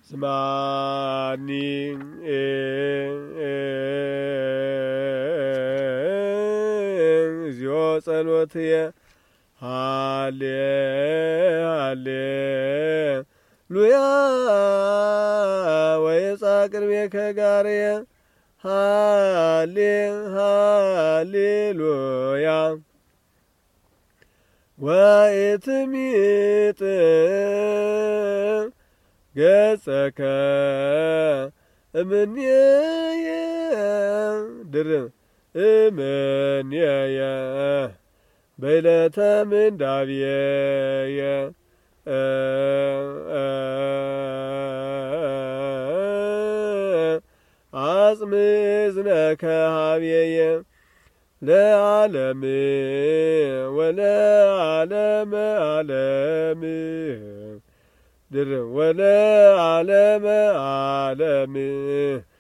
ስማኒ እግዚኦ ጸሎትየ ሃሌ ሃሌሉያ ወይጻቅርቤከ ጋርየ ሃሌ ሃሌሉያ ወኢትሚጥ ገጸከ እምኔየ ድርብ እምኔየ በይለተ ምንዳብየየ አጽም እዝነከ ሀብየየ ለዓለም ወለዓለመ ዓለም ድርብ ወለዓለመ ዓለም